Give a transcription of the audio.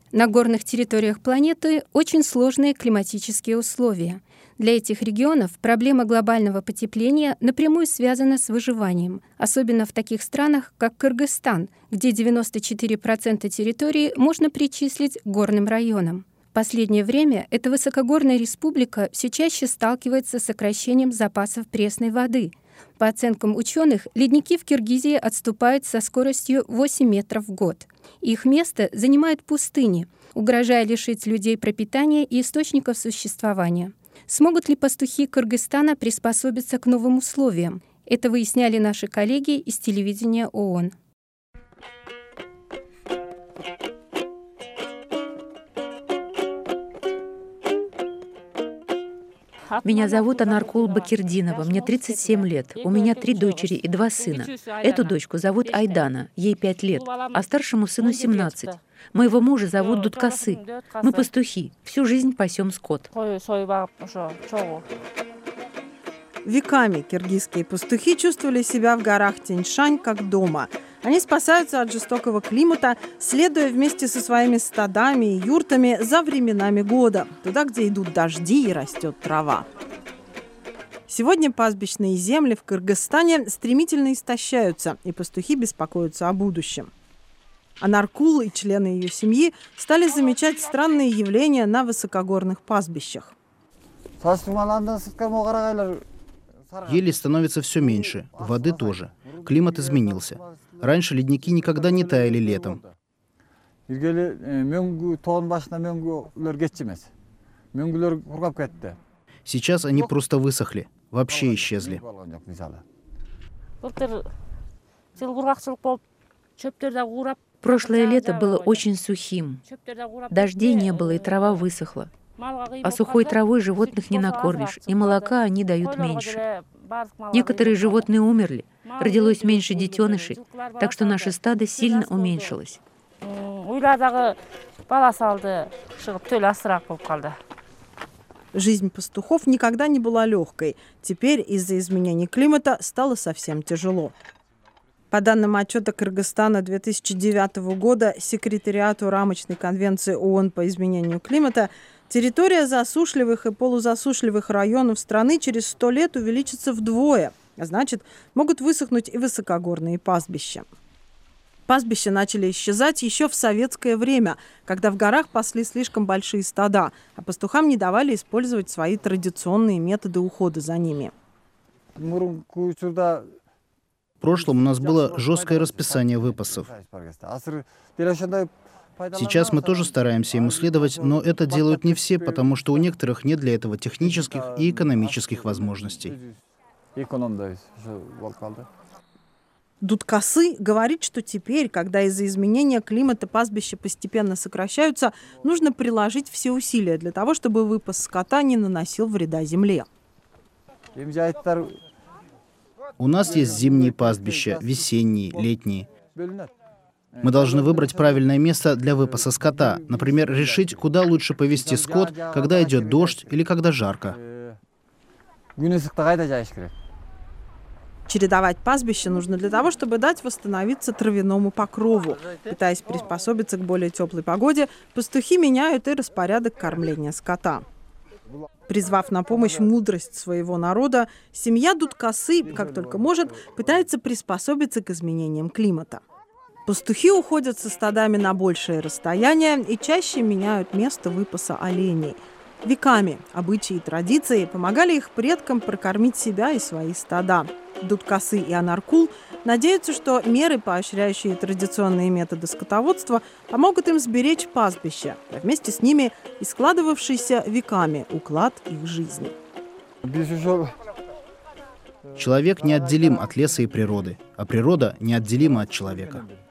На горных территориях планеты очень сложные климатические условия. Для этих регионов проблема глобального потепления напрямую связана с выживанием, особенно в таких странах, как Кыргызстан, где 94% территории можно причислить к горным районам. В последнее время эта высокогорная республика все чаще сталкивается с сокращением запасов пресной воды. По оценкам ученых, ледники в Киргизии отступают со скоростью 8 метров в год. Их место занимают пустыни, угрожая лишить людей пропитания и источников существования. Смогут ли пастухи Кыргызстана приспособиться к новым условиям? Это выясняли наши коллеги из телевидения ООН. Меня зовут Анаркул Бакирдинова, мне 37 лет. У меня 3 дочери и 2 сына. Эту дочку зовут Айдана, ей 5 лет, а старшему сыну 17. Моего мужа зовут Дуткасы. Мы пастухи, всю жизнь пасем скот. Веками киргизские пастухи чувствовали себя в горах Тянь-Шань как дома. Они спасаются от жестокого климата, следуя вместе со своими стадами и юртами за временами года, туда, где идут дожди и растет трава. Сегодня пастбищные земли в Кыргызстане стремительно истощаются, и пастухи беспокоятся о будущем. Анаркул и члены ее семьи стали замечать странные явления на высокогорных пастбищах. Ели становится все меньше, воды тоже. Климат изменился. Раньше ледники никогда не таяли летом. Сейчас они просто высохли, вообще исчезли. Прошлое лето было очень сухим. Дождей не было, и трава высохла. А сухой травой животных не накормишь, и молока они дают меньше. Некоторые животные умерли, родилось меньше детенышей, так что наше стадо сильно уменьшилось. Жизнь пастухов никогда не была легкой. Теперь из-за изменений климата стало совсем тяжело. По данным отчета Кыргызстана 2009 года секретариату рамочной конвенции ООН по изменению климата, территория засушливых и полузасушливых районов страны через 100 лет увеличится вдвое. А значит, могут высохнуть и высокогорные пастбища. Пастбища начали исчезать еще в советское время, когда в горах пасли слишком большие стада, а пастухам не давали использовать свои традиционные методы ухода за ними. В прошлом у нас было жесткое расписание выпасов. Сейчас мы тоже стараемся им следовать, но это делают не все, потому что у некоторых нет для этого технических и экономических возможностей. Дуткасы говорит, что теперь, когда из-за изменения климата пастбища постепенно сокращаются, нужно приложить все усилия для того, чтобы выпас скота не наносил вреда земле. У нас есть зимние пастбища, весенние, летние. Мы должны выбрать правильное место для выпаса скота. Например, решить, куда лучше повести скот, когда идет дождь или когда жарко. Чередовать пастбища нужно для того, чтобы дать восстановиться травяному покрову. Пытаясь приспособиться к более теплой погоде, пастухи меняют и распорядок кормления скота. Призвав на помощь мудрость своего народа, семья Дуткасы, как только может, пытается приспособиться к изменениям климата. Пастухи уходят со стадами на большее расстояние и чаще меняют место выпаса оленей. Веками обычаи и традиции помогали их предкам прокормить себя и свои стада. Дуткасы и Анаркул надеются, что меры, поощряющие традиционные методы скотоводства, помогут им сберечь пастбища, а вместе с ними и складывавшийся веками уклад их жизни. Человек неотделим от леса и природы, а природа неотделима от человека.